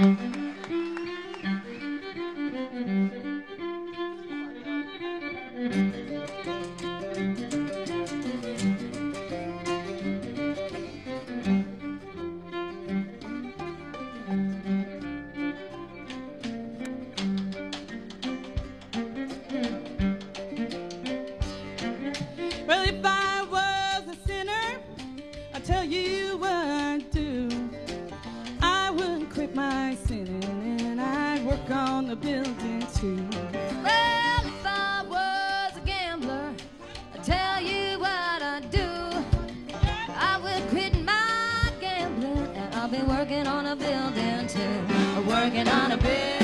Well, if I was a sinner, I'd tell you what I'd do. I would quit my sinning and I'd work on the building too. Well, if I was a gambler, I'd tell you what I'd do. I would quit my gambling and I'll be working on a building too. Working on a building.